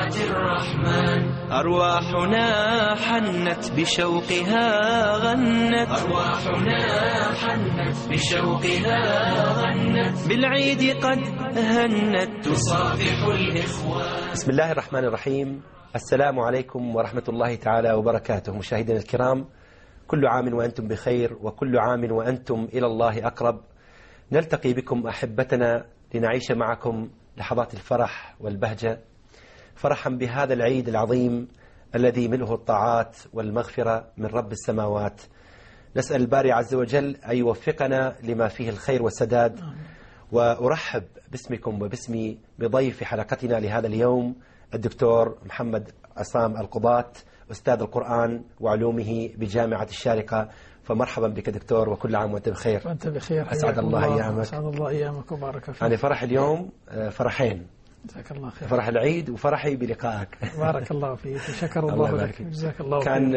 طاعة الرحمن. أرواحنا حنت بشوقها غنت، أرواحنا حنت بشوقها غنت، بالعيد قد هنت تصافح الإخوان. بسم الله الرحمن الرحيم. السلام عليكم ورحمة الله تعالى وبركاته. مشاهدينا الكرام، كل عام وأنتم بخير، وكل عام وأنتم إلى الله أقرب. نلتقي بكم أحبتنا لنعيش معكم لحظات الفرح والبهجة، فرحا بهذا العيد العظيم الذي ملؤه الطاعات والمغفرة من رب السماوات. نسأل الباري عز وجل أن يوفقنا لما فيه الخير والسداد. وأرحب باسمكم وباسمي بضيف حلقتنا لهذا اليوم الدكتور محمد عصام القضاة، أستاذ القرآن وعلومه بجامعة الشارقة. فمرحبا بك دكتور، وكل عام وأنت بخير. وأنت بخير، أسعد الله أيامك. أسعد الله أيامك وبارك فيك. يعني فرح اليوم فرحين، جزاك الله خير. فرح العيد وفرحي بلقائك. بارك الله فيك، شكر الله لك، جزاك الله خير. كان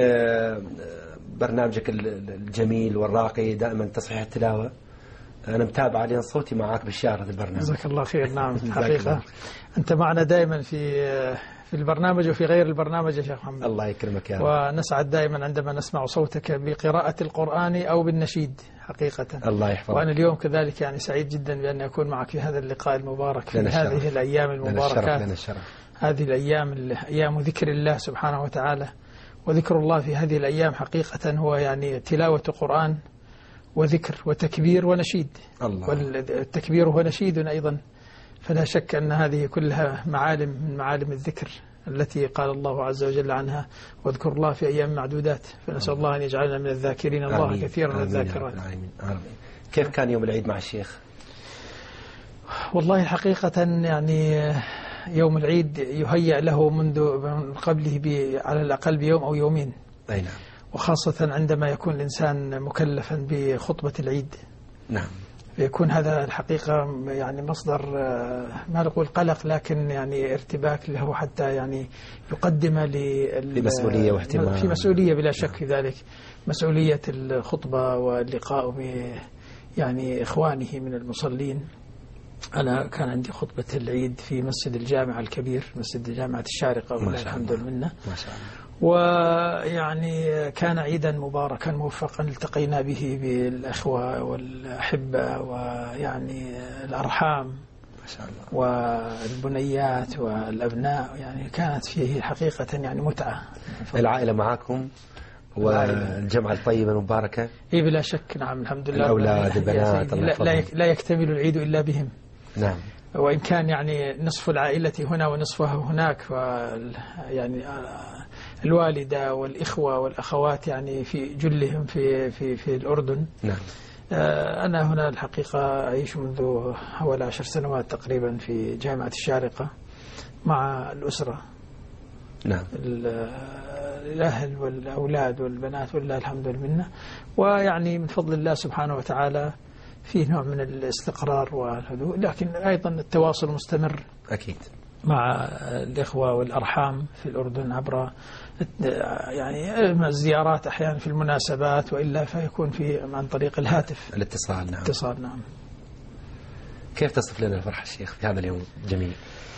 برنامجك الجميل والراقي دائما تصحيح التلاوة، أنا متابع لأن صوتي معك بالشارع هذا البرنامج. جزاك الله خير. نعم حقيقة أنت معنا دائما في البرنامج وفي غير البرنامج يا شيخ محمد. الله يكرمك يا رب. ونسعد دائما عندما نسمع صوتك بقراءة القرآن أو بالنشيد حقيقة. الله يحفظك. وأنا اليوم كذلك يعني سعيد جدا بأن أكون معك في هذا اللقاء المبارك في هذه الأيام المباركات. لنا الشرف. هذه الأيام أيام ذكر الله سبحانه وتعالى، وذكر الله في هذه الأيام حقيقة هو يعني تلاوة قرآن وذكر وتكبير ونشيد. الله. والتكبير هو نشيد أيضا، فلا شك أن هذه كلها معالم من معالم الذكر التي قال الله عز وجل عنها واذكر الله في أيام معدودات. فنسأل الله أن يجعلنا من الذاكرين الله كثيرا والذاكرات. كيف كان يوم العيد مع الشيخ؟ والله حقيقة يعني يوم العيد يهيأ له من قبله على الأقل بيوم أو يومين. أي نعم. وخاصة عندما يكون الإنسان مكلفا بخطبة العيد. نعم. يكون هذا الحقيقة يعني مصدر ما نقول قلق، لكن يعني ارتباك له، حتى يعني يقدم لمسؤولية واهتمام. في مسؤولية بلا شك في ذلك، مسؤولية الخطبة واللقاء يعني إخوانه من المصلين. أنا كان عندي خطبة العيد في مسجد الجامعة الكبير، مسجد جامعة الشارقة، والله الحمد لله. ما شاء الله. ويعني كان عيدا مباركا موفقا التقينا به بالأخوة والأحبة ويعني الأرحام ما شاء الله، والبنيات والأبناء، يعني كانت فيه حقيقة يعني متعة. العائلة معكم والجمعة الطيبة المباركة. إيه بلا شك. نعم الحمد لله. الأولاد البنات لا يكتمل العيد إلا بهم. نعم. وإن كان يعني نصف العائلة هنا ونصفها هناك، يعني الوالدة والإخوة والأخوات يعني في جلهم في الأردن. نعم. أنا هنا الحقيقة أعيش منذ حوالي 10 سنوات تقريبا في جامعة الشارقة مع الأسرة. نعم. الأهل والأولاد والبنات والله الحمد لله. ويعني من فضل الله سبحانه وتعالى فيه نوع من الاستقرار والهدوء، لكن أيضا التواصل مستمر أكيد مع الإخوة والأرحام في الأردن عبر يعني الزيارات أحيانا في المناسبات، وإلا فيكون عن طريق الهاتف الاتصال. نعم. اتصال. نعم. كيف تصف لنا الفرح الشيخ في هذا اليوم الجميل؟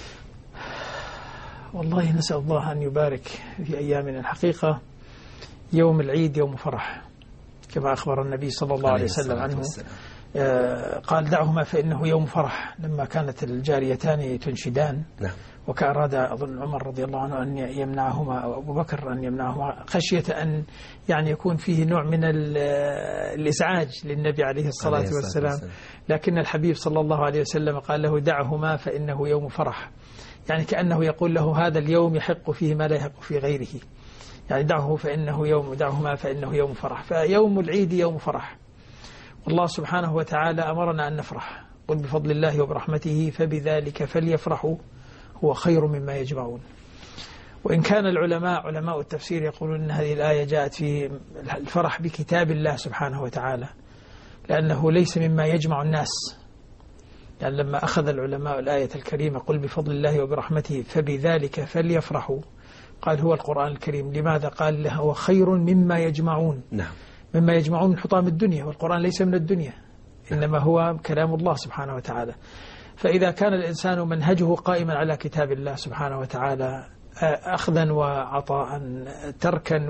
والله نسأل الله أن يبارك في أيامنا. الحقيقة يوم العيد يوم فرح كما أخبر النبي صلى الله عليه وسلم عنه. قال دعهما فإنه يوم فرح، لما كانت الجاريتان تنشدان. نعم. وكأراد أظن عمر رضي الله عنه أن يمنعهما، أو أبو بكر أن يمنعهما، خشية أن يعني يكون فيه نوع من الإزعاج للنبي عليه الصلاة والسلام. لكن الحبيب صلى الله عليه وسلم قال له دعهما فإنه يوم فرح، يعني كأنه يقول له هذا اليوم يحق فيه ما لا يحق في غيره، يعني دعهما فإنه يوم فرح. فيوم العيد يوم فرح، والله سبحانه وتعالى أمرنا أن نفرح. قل بفضل الله وبرحمته فبذلك فليفرحوا هو خير مما يجمعون. وإن كان علماء التفسير يقولون أن هذه الآية جاءت في الفرح بكتاب الله سبحانه وتعالى، لأنه ليس مما يجمع الناس. يعني لما أخذ العلماء الآية الكريمة قل بفضل الله وبرحمته فبذلك فليفرحوا، قال هو القرآن الكريم. لماذا؟ قال له هو خير مما يجمعون. نعم. مما يجمعون من حطام الدنيا، والقرآن ليس من الدنيا، إنما هو كلام الله سبحانه وتعالى. فإذا كان الإنسان منهجه قائما على كتاب الله سبحانه وتعالى أخذا وعطاء، تركا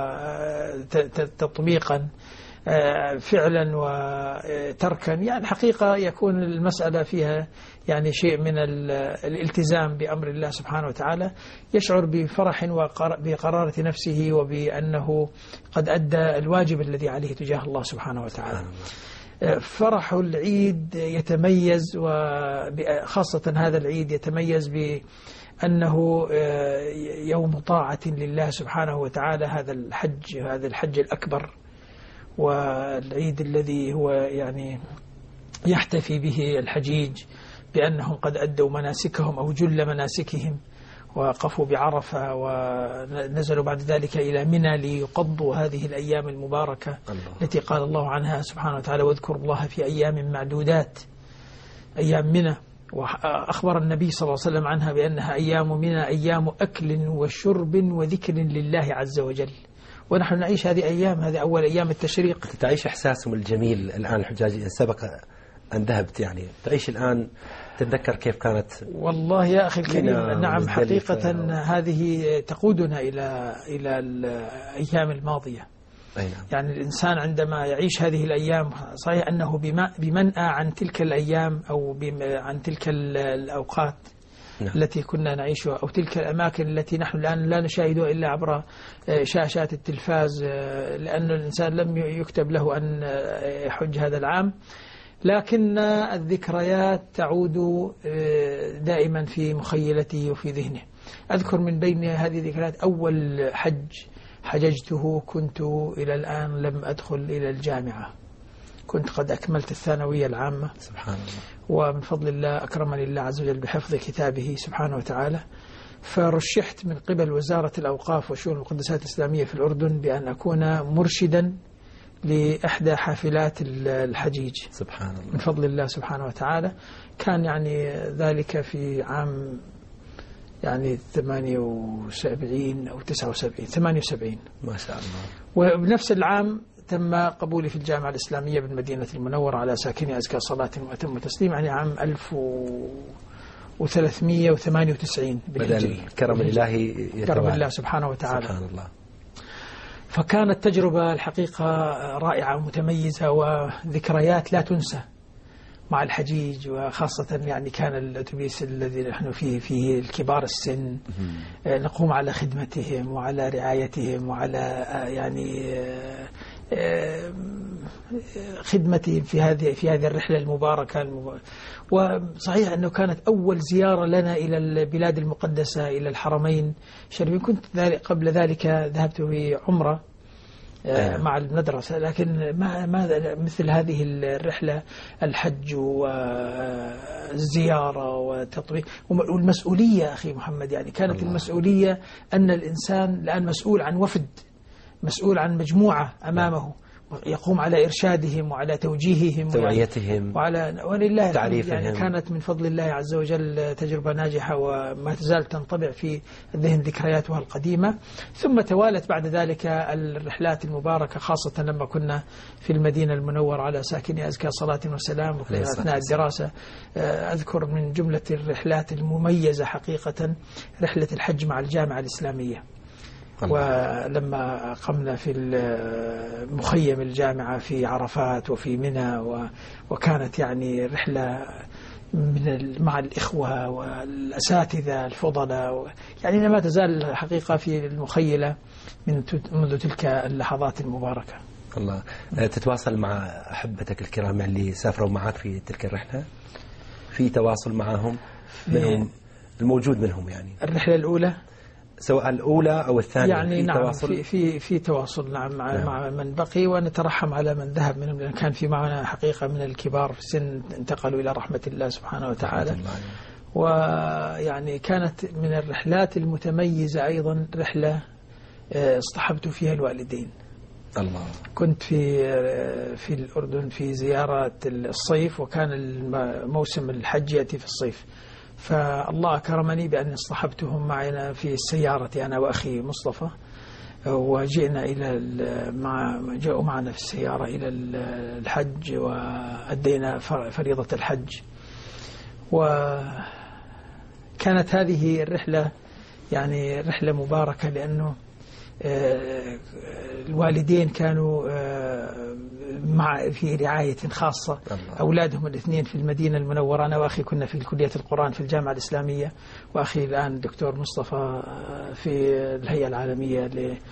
وتطبيقا، فعلا وتركا. يعني حقيقة يكون المسألة فيها يعني شيء من الالتزام بأمر الله سبحانه وتعالى، يشعر بفرح بقرارة نفسه وبأنه قد أدى الواجب الذي عليه تجاه الله سبحانه وتعالى. فرح العيد يتميز، وخاصة هذا العيد يتميز بأنه يوم طاعة لله سبحانه وتعالى. هذا الحج الأكبر، والعيد الذي هو يعني يحتفي به الحجيج بأنهم قد أدوا مناسكهم أو جل مناسكهم، وقفوا بعرفة ونزلوا بعد ذلك إلى منى ليقضوا هذه الأيام المباركة التي قال الله عنها سبحانه وتعالى: واذكروا الله في أيام معدودات، أيام منى. وأخبر النبي صلى الله عليه وسلم عنها بأنها أيام منى أيام أكل وشرب وذكر لله عز وجل. ونحن نعيش هذه أيام، هذه أول أيام التشريق. تعيش إحساسهم الجميل الآن الحجاج، إن سبق أن ذهبت يعني تعيش الآن، تتذكر كيف كانت؟ والله يا أخي الكريم، نعم حقيقة هذه تقودنا إلى الأيام الماضية. يعني الإنسان عندما يعيش هذه الأيام صحيح أنه بمنأى عن تلك الأيام أو عن تلك الأوقات التي كنا نعيشها، أو تلك الأماكن التي نحن الآن لا نشاهدها إلا عبر شاشات التلفاز، لأن الإنسان لم يكتب له أن يحج هذا العام. لكن الذكريات تعود دائما في مخيلته وفي ذهنه. أذكر من بين هذه الذكريات أول حج حججته، كنت إلى الآن لم أدخل إلى الجامعة، كنت قد أكملت الثانوية العامة سبحان الله، ومن فضل الله أكرمني الله عز وجل بحفظ كتابه سبحانه وتعالى، فرشحت من قبل وزارة الأوقاف وشؤون المقدسات الإسلامية في الأردن بأن أكون مرشدا لإحدى حافلات الحجيج سبحان الله، من فضل الله سبحانه وتعالى. كان يعني ذلك في عام يعني 78 أو 79 78 ما شاء الله. وبنفس العام تم قبولي في الجامعة الإسلامية بالمدينة المنورة على ساكنها أزكى صلاة وأتم تسليم، يعني عام 1398 بالهجري. كرم الله كرم الله سبحانه وتعالى سبحان الله. فكانت تجربة الحقيقة رائعة ومتميزة وذكريات لا تنسى مع الحجيج، وخاصة يعني كان الأتوبيس الذي نحن فيه الكبار السن، نقوم على خدمتهم وعلى رعايتهم وعلى يعني خدمتهم في هذه الرحلة المباركة. وصحيح أنه كانت أول زيارة لنا إلى البلاد المقدسة، إلى الحرمين الشريفين. كنت قبل ذلك ذهبت بعمرة مع المدرسة، لكن ما مثل هذه الرحلة، الحج والزيارة وتطبيق والمسؤولية. أخي محمد، يعني كانت المسؤولية أن الإنسان الآن مسؤول عن وفد، مسؤول عن مجموعة أمامه، يقوم على إرشادهم وعلى توجيههم توعيتهم ولله تعريفهم. يعني كانت من فضل الله عز وجل تجربة ناجحة، وما تزال تنطبع في الذهن ذكرياتها القديمة. ثم توالت بعد ذلك الرحلات المباركة، خاصة لما كنا في المدينة المنورة على ساكنها أزكى صلاة وسلام أثناء الدراسة. أذكر من جملة الرحلات المميزة حقيقة رحلة الحج مع الجامعة الإسلامية، ولما قمنا في مخيم الجامعة في عرفات وفي منى، وكانت يعني رحلة مع الإخوة والأساتذة الفضلاء، يعني ما تزال حقيقة في المخيلة منذ تلك اللحظات المباركة. الله. تتواصل مع أحبتك الكرام اللي سافروا معك في تلك الرحلة؟ في تواصل معهم منهم الموجود منهم؟ يعني الرحلة الأولى سواء الأولى أو الثانية يعني في نعم تواصل؟ في تواصل نعم مع من بقي، ونترحم على من ذهب منهم، لأن كان في معنا حقيقة من الكبار في السن انتقلوا إلى رحمة الله سبحانه وتعالى. ويعني كانت من الرحلات المتميزة أيضا رحلة اصطحبت فيها الوالدين. الله. كنت في الأردن في زيارة الصيف، وكان موسم الحج يأتي في الصيف، فالله أكرمني بأن اصطحبتهم معنا في السيارة أنا وأخي مصطفى، وجئنا جاءوا معنا في السيارة إلى الحج، وأدينا فريضة الحج. وكانت هذه الرحلة يعني رحلة مباركة، لأنه الوالدين كانوا في رعاية خاصة. أولادهم الاثنين في المدينة المنورة، أنا وأخي كنا في كلية القرآن في الجامعة الإسلامية، وأخي الآن دكتور مصطفى في الهيئة العالمية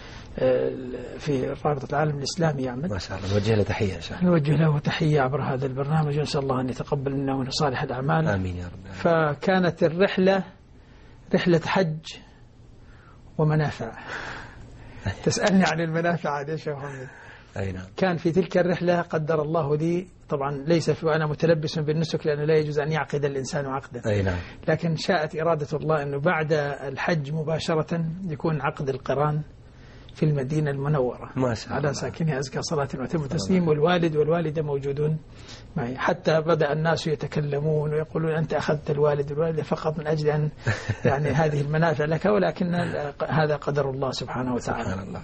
في رابطة العالم الإسلامي يعمل. ما شاء الله، نوجه له تحية إن شاء الله. نوجه له تحية عبر هذا البرنامج، ونسأل الله أن يتقبل منا ومن صالح الأعمال. آمين يا رب. فكانت الرحلة رحلة حج ومنافع. تسألني عن المنافع يا شيخ محمد. أي نعم. كان في تلك الرحلة قدر الله لي، طبعا ليس وأنا متلبس بالنسك، لأنه لا يجوز أن يعقد الإنسان عقدا. أي نعم. لكن شاءت إرادة الله أنه بعد الحج مباشرة يكون عقد القران في المدينة المنورة، ما شاء الله، على ساكنها أزكى صلاة وأتم تسليم، والوالد والوالدة موجودون معي. حتى بدأ الناس يتكلمون ويقولون أنت أخذت الوالد والوالدة فقط من أجل أن يعني هذه المنافع لك، ولكن هذا قدر الله سبحانه وتعالى. سبحان الله.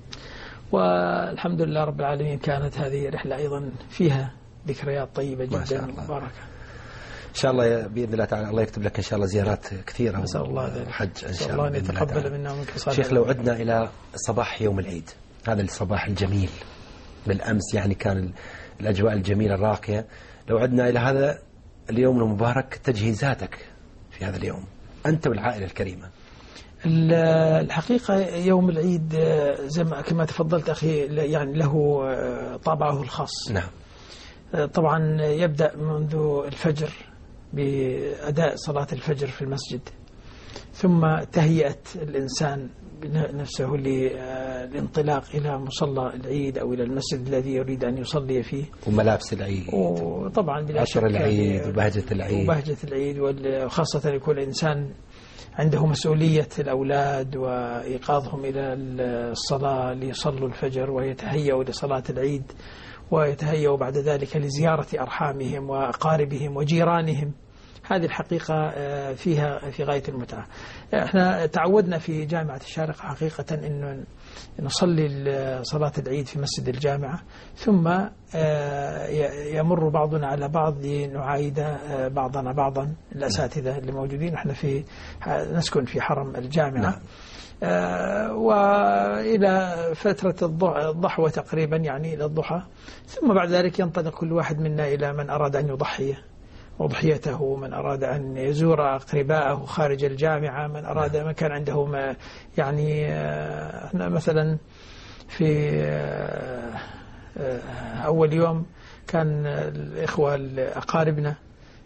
والحمد لله رب العالمين، كانت هذه رحلة أيضا فيها ذكريات طيبة جدا مباركة. إن شاء الله بإذن الله تعالى الله يكتب لك إن شاء الله زيارات كثيرة نسأل الله ذلك. حج إن شاء الله أن يتقبل منا ومنك صالح. شيخ، لو عدنا إلى صباح يوم العيد، هذا الصباح الجميل بالأمس، يعني كان الأجواء الجميلة الراقية، لو عدنا إلى هذا اليوم المبارك، تجهيزاتك في هذا اليوم أنت والعائلة الكريمة. الحقيقة يوم العيد زي كما تفضلت أخي يعني له طابعه الخاص. نعم. طبعا يبدأ منذ الفجر بأداء صلاة الفجر في المسجد، ثم تهيئة الإنسان نفسه للانطلاق إلى مصلى العيد أو إلى المسجد الذي يريد أن يصلي فيه، وملابس العيد، وطبعا بلا شك عطر العيد وبهجة العيد، وخاصة يكون الإنسان عنده مسؤولية الأولاد وإيقاظهم إلى الصلاة ليصلوا الفجر ويتهيئوا لصلاة العيد، ويتهيأوا بعد ذلك لزيارة أرحامهم وأقاربهم وجيرانهم. هذه الحقيقة فيها في غاية المتعة. احنا تعودنا في جامعة الشارقة حقيقة أن نصلي صلاة العيد في مسجد الجامعة، ثم يمر بعضنا على بعض لنعايد بعضنا بعضا، الأساتذة اللي موجودين. احنا نسكن في حرم الجامعة. نعم. وإلى فترة الضحوة تقريبا، يعني إلى الضحى، ثم بعد ذلك ينطلق كل واحد منا إلى من أراد أن يضحي أضحيته، من أراد أن يزور أقرباءه خارج الجامعة، من أراد من كان عنده يعني احنا مثلا في أول يوم كان الإخوة أقاربنا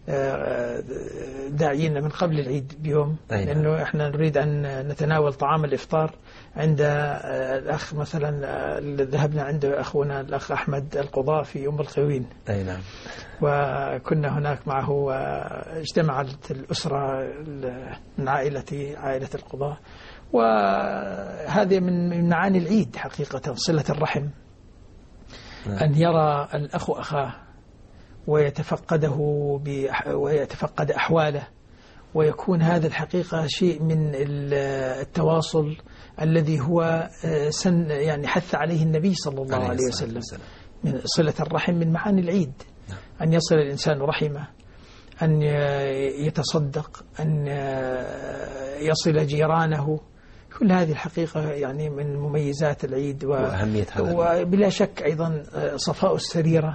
داعيين من قبل العيد بيوم، لأنه إحنا نريد أن نتناول طعام الإفطار عند الأخ مثلا اللي ذهبنا عنده أخونا الأخ أحمد القضاء في أم القوين. أي نعم. وكنا هناك معه، واجتمعت الأسرة من عائلة القضاء، وهذه من معاني العيد حقيقة، صلة الرحم. أن يرى الأخ أخاه ويتفقده ويتفقد أحواله، ويكون هذا الحقيقة شيء من التواصل الذي هو يعني حث عليه النبي صلى الله عليه وسلم، من صلة الرحم من معاني العيد. أن يصل الإنسان رحمه، أن يتصدق، أن يصل جيرانه، كل هذه الحقيقة يعني من مميزات العيد وأهمية هذا. وبلا شك أيضا صفاء السريرة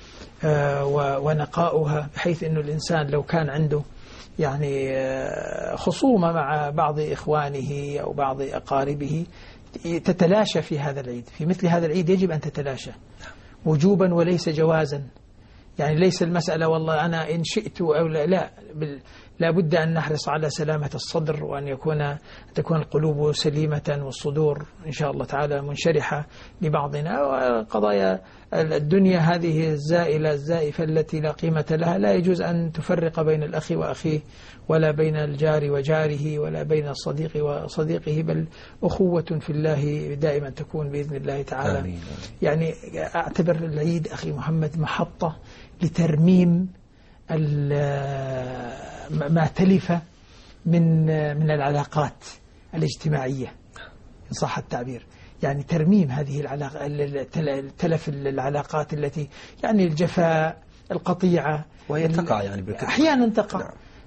ونقاؤها، بحيث أنه الإنسان لو كان عنده يعني خصومة مع بعض إخوانه أو بعض أقاربه تتلاشى في هذا العيد. في مثل هذا العيد يجب أن تتلاشى وجوبا وليس جوازا. يعني ليس المسألة والله أنا إن شئت أو لا بد أن نحرص على سلامة الصدر، وأن تكون القلوب سليمة والصدور إن شاء الله تعالى منشرحة لبعضنا. وقضايا الدنيا هذه الزائلة الزائفة التي لا قيمة لها لا يجوز أن تفرق بين الأخ وأخيه، ولا بين الجار وجاره، ولا بين الصديق وصديقه، بل أخوة في الله دائما تكون بإذن الله تعالى. آمين. يعني أعتبر العيد أخي محمد محطة لترميم ما تلف من العلاقات الاجتماعية إن صح التعبير، يعني ترميم هذه تلف العلاقات التي يعني الجفاء، القطيعة، وهي تقع يعني أحيانا تقع.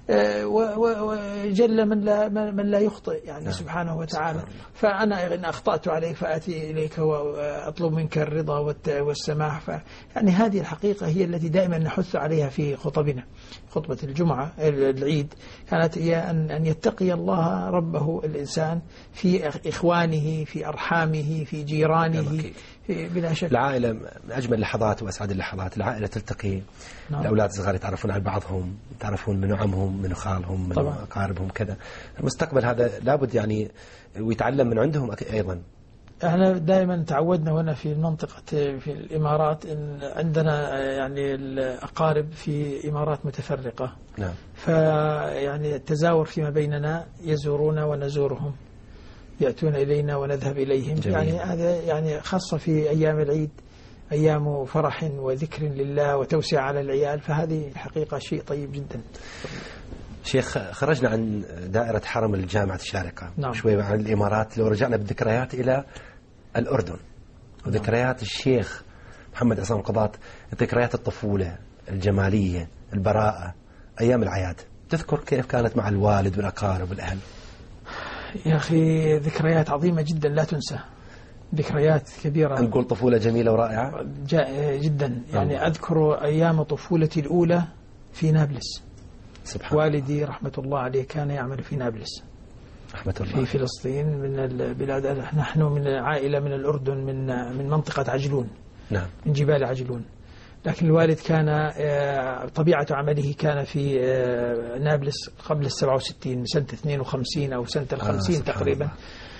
وجل من لا يخطئ يعني سبحانه وتعالى. فأنا إن أخطأت عليك فآتي إليك وأطلب منك الرضا والسماح. يعني هذه الحقيقة هي التي دائما نحث عليها في خطبنا. خطبة الجمعة العيد كانت هي أن يتقي الله ربه الإنسان في إخوانه، في أرحامه، في جيرانه، بلا شك. العائلة من أجمل اللحظات وأسعد اللحظات، العائلة تلتقي. نعم. الأولاد الصغار يتعرفون على بعضهم، يتعرفون من عمهم، من خالهم، من أقاربهم كذا. المستقبل هذا لابد يعني ويتعلم من عندهم أيضا. احنا دائما تعودنا هنا في المنطقة في الإمارات إن عندنا يعني الأقارب في إمارات متفرقة. نعم. فيعني التزاور فيما بيننا، يزورون ونزورهم، يأتون إلينا ونذهب إليهم. جميل. يعني هذا يعني خاصة في أيام العيد، أيام فرح وذكر لله وتوسع على العيال، فهذه الحقيقة شيء طيب جدا. شيخ، خرجنا عن دائرة حرم الجامعة الشارقة. نعم. شوي عن الإمارات، لو رجعنا بالذكريات إلى الأردن وذكريات الشيخ محمد عصام القضاة، ذكريات الطفولة الجمالية، البراءة، أيام العياد، تذكر كيف كانت مع الوالد والأقارب والأهل؟ يا أخي ذكريات عظيمة جدا لا تنسى، ذكريات كبيرة. نقول طفولة جميلة ورائعة جدا. يعني أذكر أيام طفولتي الأولى في نابلس. سبحان والدي رحمة الله عليه كان يعمل في نابلس رحمة الله في فلسطين، من البلاد. نحن من عائلة من الأردن، من منطقة عجلون. نعم. من جبال عجلون. لكن الوالد كان طبيعة عمله كان في نابلس قبل 67، سنة 52 أو سنة 50 تقريبا.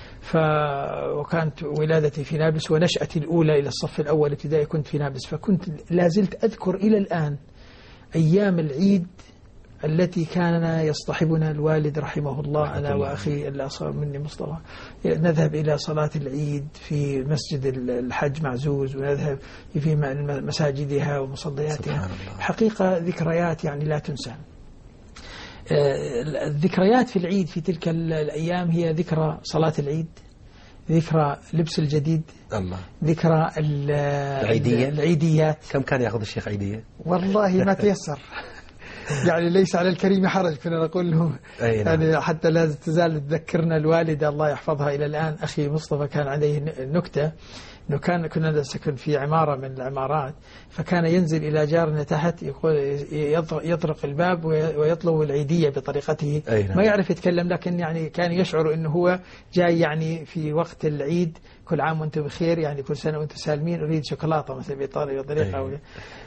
وكانت ولادتي في نابلس، ونشأتي الأولى إلى الصف الأول ابتدائي كنت في نابلس. فكنت لازلت أذكر إلى الآن أيام العيد التي كان يصطحبنا الوالد رحمه الله، أنا وأخي الأصغر مني مصطفى، نذهب إلى صلاة العيد في مسجد الحج معزوز، ونذهب في مساجدها ومصلياتها. حقيقة ذكريات يعني لا تنسى. الذكريات في العيد في تلك الأيام هي ذكرى صلاة العيد، ذكرى لبس الجديد، الله، ذكرى العيديات. كم كان يأخذ الشيخ عيدية؟ والله ما تيسر. يعني ليس على الكريم حرج، كنا نقول له يعني حتى لا تزال تذكرنا الوالدة الله يحفظها إلى الآن. أخي مصطفى كان عليه نكتة، إنه كنا نسكن في عمارة من العمارات، فكان ينزل إلى جارنا تحت، يقول يطرق الباب ويطلب العيدية بطريقته. ما يعرف يتكلم، لكن يعني كان يشعر إنه هو جاي يعني في وقت العيد، كل عام وأنتم بخير، يعني كل سنة وأنتم سالمين، أريد شوكولاتة مثلا بطريقة.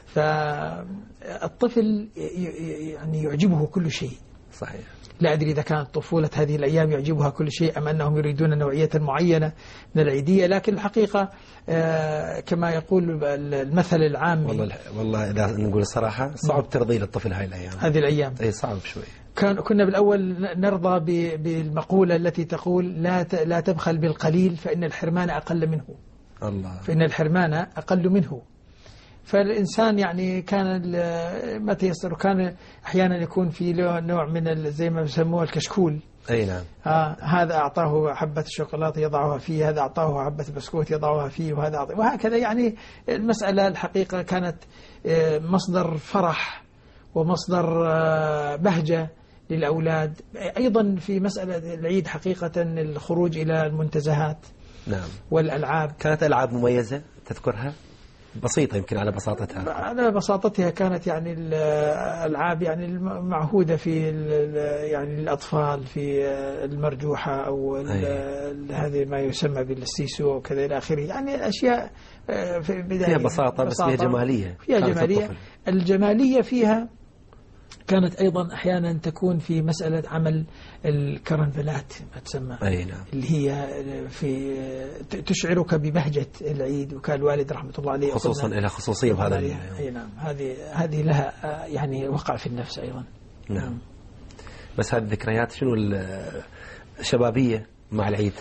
فالطفل يعني يعجبه كل شيء. صحيح. لا أدري إذا كانت طفولة هذه الأيام يعجبها كل شيء، أم أنهم يريدون نوعية معينة من العيدية. لكن الحقيقة كما يقول المثل العامي، والله إذا نقول الصراحة صعب ترضي للطفل هاي الأيام، هذه الأيام. أي صعب شوي. كنا بالأول نرضى بالمقولة التي تقول لا تبخل بالقليل فإن الحرمان أقل منه. الله. فإن الحرمان أقل منه. فالإنسان يعني كان ما تيسر، وكان أحيانا يكون في نوع من زي ما يسموه الكشكول. أي نعم. هذا أعطاه حبة الشوكولاتة يضعها فيه، هذا أعطاه حبة البسكوت يضعها فيه، وهذا أعطاه، وهكذا. يعني المسألة الحقيقة كانت مصدر فرح ومصدر بهجة للأولاد. أيضا في مسألة العيد حقيقة الخروج إلى المنتزهات. نعم. والألعاب. كانت ألعاب مميزة تذكرها؟ بسيطة يمكن على بساطتها. على بساطتها كانت يعني الألعاب يعني المعهودة في يعني الأطفال، في المرجوحة أو هذه ما يسمى بالسيسو وكذا إلى آخره. يعني أشياء في بداية فيها بساطة بس فيها جمالية. فيها جمالية. الجمالية فيها كانت أيضا أحيانا تكون في مسألة عمل الكرنفلات ما تسمى. نعم. اللي هي في تشعرك ببهجة العيد. وكان الوالد رحمة الله عليه خصوصا إلى خصوصية بهذا. أي نعم. هذه لها يعني وقع في النفس أيضا. نعم. بس هذه الذكريات شنو الشبابية مع العيد؟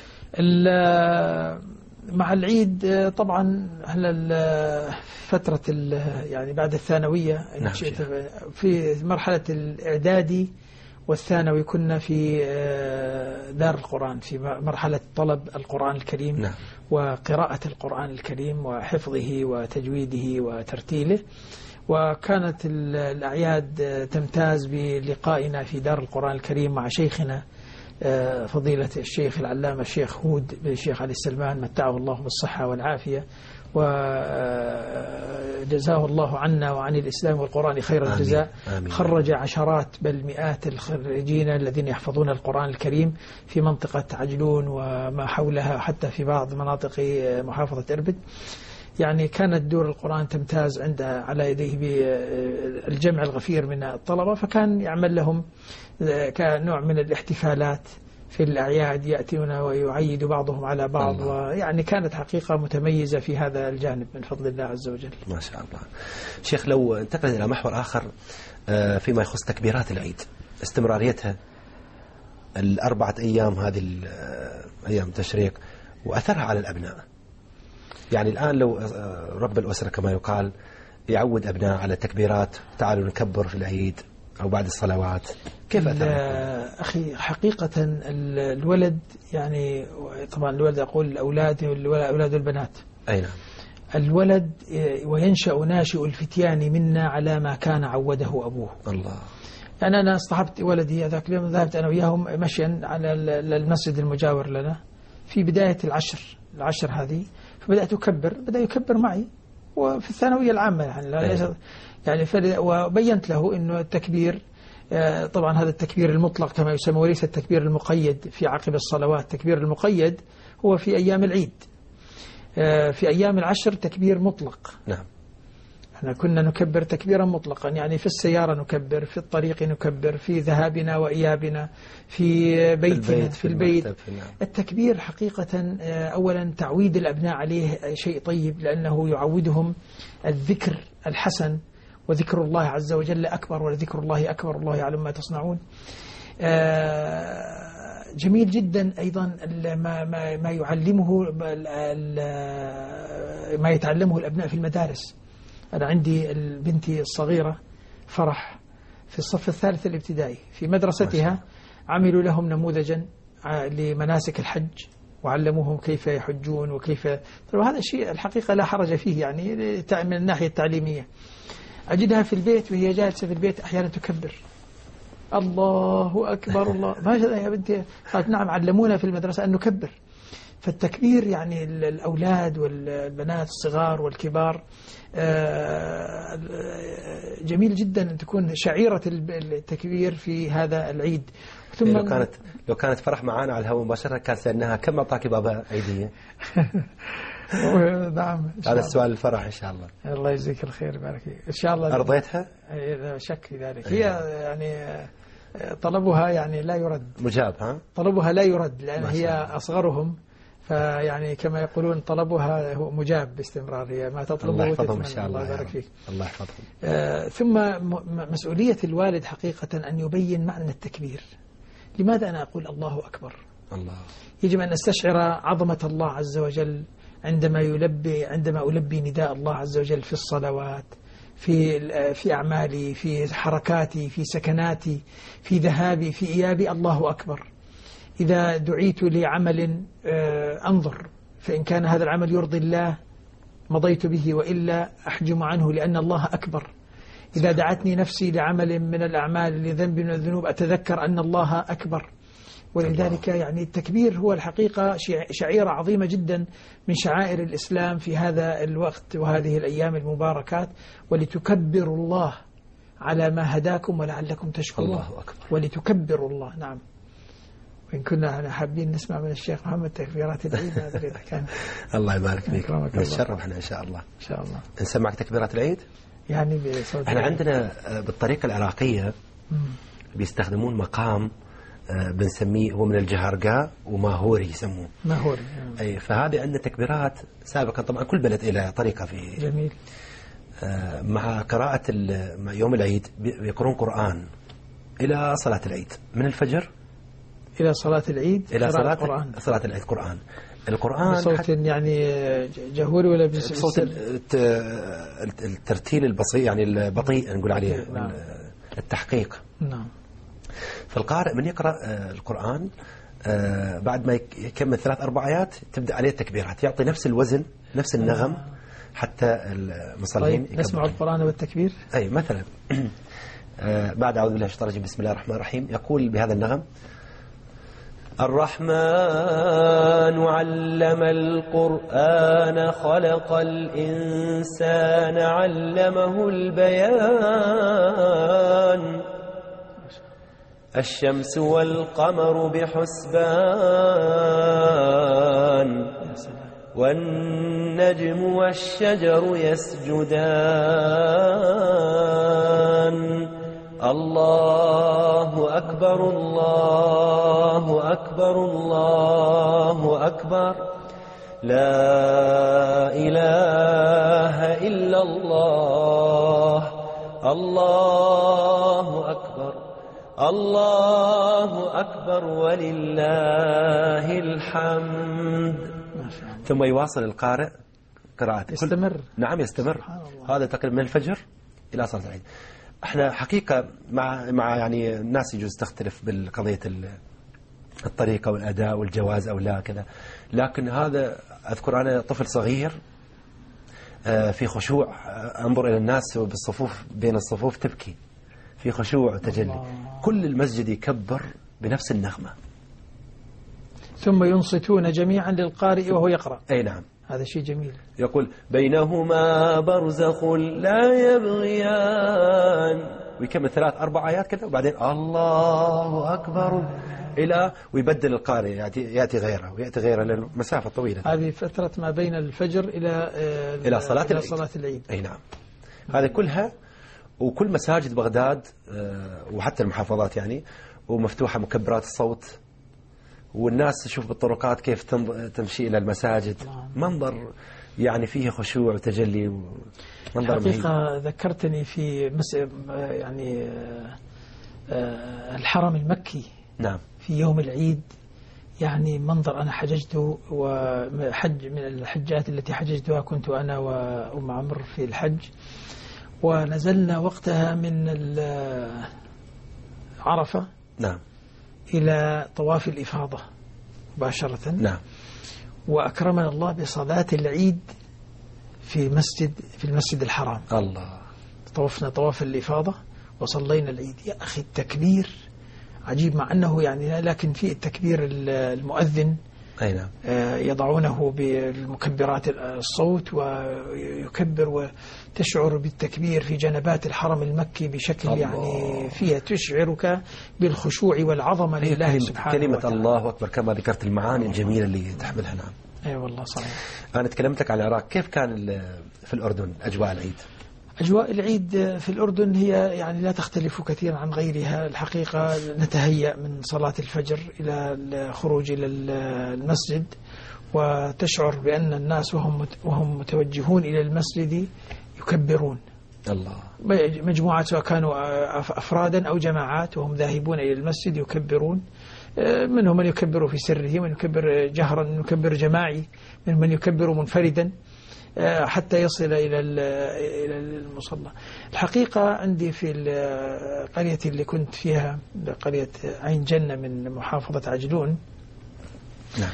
مع العيد طبعا فترة يعني بعد الثانوية. نعم. في مرحلة الإعدادي والثانوي كنا في دار القرآن، في مرحلة طلب القرآن الكريم. نعم. وقراءة القرآن الكريم وحفظه وتجويده وترتيله. وكانت الأعياد تمتاز بلقائنا في دار القرآن الكريم مع شيخنا فضيلة الشيخ العلامة الشيخ هود بن الشيخ علي السلمان، متعه الله بالصحة والعافية، وجزاه الله عنا وعن الإسلام والقرآن خير الجزاء. آمين. خرج عشرات بل مئات الخريجين الذين يحفظون القرآن الكريم في منطقة عجلون وما حولها، حتى في بعض مناطق محافظة إربد. يعني كانت دور القرآن تمتاز عندها على يديه بالجمع الغفير من الطلبة، فكان يعمل لهم كنوع من الاحتفالات في الأعياد، يأتون ويعيد بعضهم على بعض، ويعني كانت حقيقة متميزة في هذا الجانب من فضل الله عز وجل. ما شاء الله. شيخ، لو انتقل إلى محور آخر فيما يخص تكبيرات العيد، استمراريتها الأربعة أيام، هذه أيام تشريق وأثرها على الأبناء. يعني الآن لو رب الأسرة كما يقال يعود أبناء على التكبيرات، تعالوا نكبر في العيد أو بعد الصلوات، كيف أثرها؟ أخي حقيقة الولد، يعني طبعا الولد أقول الأولاد والأولاد والبنات، أي نعم، الولد وينشأ ناشئ الفتيان منا على ما كان عوده أبوه. الله. يعني أنا اصطحبت ولدي ذاك اليوم، ذهبت أنا وياهم مشيا على المسجد المجاور لنا في بداية العشر هذه، فبدأت أكبر، بدأ يكبر معي، وفي الثانوية العامة يعني وبينت له إنه التكبير طبعا هذا التكبير المطلق كما يسمى، وليس التكبير المقيد في عقب الصلوات. التكبير المقيد هو في أيام العيد، في أيام العشر تكبير مطلق. نعم. احنا كنا نكبر تكبيرا مطلقا، يعني في السيارة نكبر، في الطريق نكبر، في ذهابنا وإيابنا، في بيتنا، في البيت. التكبير حقيقة أولا تعويد الأبناء عليه شيء طيب، لأنه يعودهم الذكر الحسن، وذكر الله عز وجل أكبر، وذكر الله أكبر، الله يعلم ما تصنعون. جميل جدا أيضا ما يعلمه ما يتعلمه الأبناء في المدارس. أنا عندي بنتي الصغيرة فرح في الصف الثالث الابتدائي، في مدرستها عملوا لهم نموذجا لمناسك الحج، وعلموهم كيف يحجون وكيف، وهذا الشيء الحقيقة لا حرج فيه، يعني من الناحية التعليمية. أجدها في البيت وهي جالسة في البيت أحيانا تكبر الله أكبر الله، ما يا بنتي؟ قالت نعم، علمونا في المدرسة أن نكبر. فالتكبير يعني الأولاد والبنات الصغار والكبار جميل جدا أن تكون شعيرة التكبير في هذا العيد. ثم لو كانت فرح معانا على الهواء مباشرة كان سألناها كم أعطاك بابا عيدية؟ نعم، هذا السؤال الفرح إن شاء الله. الله يجزيك الخير، بارك فيك. إن شاء الله أرضيتها؟ لا شك في ذلك. هي يعني طلبها يعني لا يرد، مجاب. ها؟ طلبها لا يرد، لأن هي أصغرهم، فيعني كما يقولون طلبها هو مجاب باستمرار، هي ما تطلبه. الله يحفظهم إن شاء الله. الله يبارك فيك. الله يحفظهم. ثم مسؤولية الوالد حقيقة أن يبين معنى التكبير. لماذا أنا أقول الله أكبر؟ الله. يجب أن نستشعر عظمة الله عز وجل عندما ألبي نداء الله عز وجل في الصلوات، في أعمالي، في حركاتي، في سكناتي، في ذهابي، في إيابي، الله أكبر. إذا دعيت لعمل أنظر، فإن كان هذا العمل يرضي الله مضيت به، وإلا أحجم عنه، لأن الله أكبر. إذا دعتني نفسي لعمل من الأعمال لذنب من الذنوب أتذكر أن الله أكبر. ولذلك يعني التكبير هو الحقيقة شعيرة عظيمة جدا من شعائر الإسلام في هذا الوقت وهذه الأيام المباركات. ولتكبروا الله على ما هداكم ولعلكم تشكرون. الله أكبر. ولتكبروا الله. نعم. وإن كنا حابين نسمع من الشيخ محمد تكبيرات العيد، هذا إذا كان. الله يبارك فيك، نتشرف احنا إن شاء الله. إن شاء الله. نسمعك تكبيرات العيد؟ يعني بصوت. احنا عندنا بالطريقة العراقية بيستخدمون مقام بنسميه هو من الجهرقاء وماهوري يسموه. ماهوري. أي، فهذه عندنا تكبيرات سابقا، طبعا كل بلد إلى طريقة في. جميل. مع قراءة يوم العيد يقرون قرآن إلى صلاة العيد، من الفجر إلى صلاة العيد، إلى صلاة العيد القرآن بصوت يعني جهوري ولا بصوت الترتيل البطيء، يعني البطيء نقول عليه. نعم. التحقيق. نعم. فالقارئ من يقرأ القرآن بعد ما يكمل 3-4 آيات تبدأ عليه التكبيرات، يعطي نفس الوزن نفس النغم حتى المصلين نسمع القرآن والتكبير. أي مثلا بعد أعوذ بالله من الشيطان الرجيم بسم الله الرحمن الرحيم يقول بهذا النغم: الرحمن علم القرآن خلق الإنسان علمه البيان الشمس والقمر بحسبان والنجم والشجر يسجدان الله أكبر الله أكبر الله أكبر لا إله إلا الله الله أكبر الله أكبر ولله الحمد. ثم يواصل القارئ قراءته. يستمر. نعم يستمر. هذا تقريبا من الفجر إلى صلاة العيد. احنا حقيقة مع يعني الناس يجوز تختلف بالقضية الطريقة والأداء والجواز أو لا كذا، لكن هذا أذكر أنا طفل صغير في خشوع أنظر إلى الناس بالصفوف بين الصفوف تبكي في خشوع وتجلي، كل المسجد يكبر بنفس النغمة، ثم ينصتون جميعا للقارئ وهو يقرأ. أي نعم، هذا شيء جميل. يقول بينهما برزخ لا يبغيان، ويكمل 3-4 آيات كذا، وبعدين الله أكبر إلى ويبدل القارئ يأتي غيره ويأتي غيره لأنه مسافة طويلة. هذه فترة ما بين الفجر إلى صلاة العيد. أي نعم. هذه كلها، وكل مساجد بغداد وحتى المحافظات يعني ومفتوحة مكبرات الصوت، والناس تشوف بالطرقات كيف تمشي إلى المساجد، منظر يعني فيه خشوع وتجلي منظر حقيقة ذكرتني في يعني الحرم المكي. نعم. في يوم العيد يعني منظر أنا حججته، وحج من الحجات التي حججتها كنت أنا وأم عمرو في الحج، ونزلنا وقتها من عرفة. نعم. إلى طواف الإفاضة مباشرة. نعم. وأكرمنا الله بصلاة العيد في المسجد الحرام. الله. طوفنا طواف الإفاضة وصلينا العيد. يا أخي التكبير عجيب، مع أنه يعني لكن في التكبير المؤذن. أي نعم. يضعونه بالمكبرات الصوت ويكبر، وتشعر بالتكبير في جنبات الحرم المكي بشكل الله. يعني فيها تشعرك بالخشوع والعظمة لله سبحانه كلمة وتعالى. الله أكبر، كما ذكرت المعاني الجميلة اللي تحملها. نعم. أي والله صحيح. أنا تكلمتك عن العراق، كيف كان في الأردن أجواء العيد؟ أجواء العيد في الأردن هي يعني لا تختلف كثيرا عن غيرها. الحقيقة نتهيأ من صلاة الفجر إلى الخروج إلى المسجد، وتشعر بأن الناس وهم متوجهون إلى المسجد يكبرون. الله. مجموعات سواء كانوا أفرادا أو جماعات وهم ذاهبون إلى المسجد يكبرون. منهم من يكبر في سره، من يكبر جهرا، من يكبر جماعي، من يكبر منفردا حتى يصل إلى المصلى. الحقيقة عندي في القرية اللي كنت فيها، قرية عين جنة من محافظة عجلون. نعم.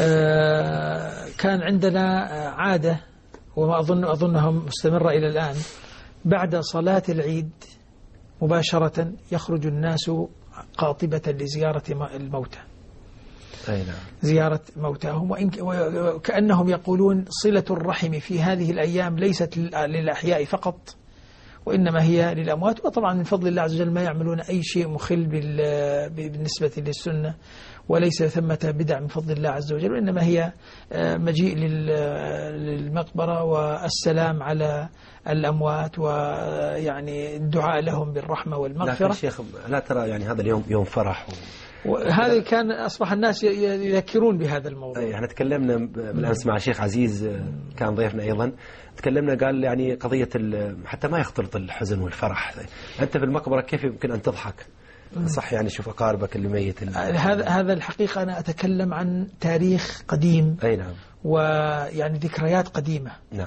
كان عندنا عادة، وما أظنها مستمرة إلى الآن، بعد صلاة العيد مباشرة يخرج الناس قاطبة لزيارة الموتى. أي نعم. زيارة موتاهم، وكأنهم يقولون صلة الرحم في هذه الأيام ليست للأحياء فقط، وإنما هي للأموات. وطبعا من فضل الله عز وجل ما يعملون أي شيء مخل بالنسبة للسنة، وليس ثمة بدع من فضل الله عز وجل، وإنما هي مجيء للمقبرة والسلام على الأموات، ويعني الدعاء لهم بالرحمة والمغفرة. لكن شيخ لا ترى يعني هذا اليوم يوم فرح وهذا كان أصبح الناس يذكرون بهذا الموضوع. يعني تكلمنا بالأمس مع الشيخ عزيز كان ضيفنا أيضا، تكلمنا قال يعني قضية حتى ما يختلط الحزن والفرح. أنت في المقبرة كيف يمكن أن تضحك؟ صح يعني شوف أقاربك اللي ميت. هذا الحقيقة أنا أتكلم عن تاريخ قديم. أي نعم. ويعني ذكريات قديمة. نعم.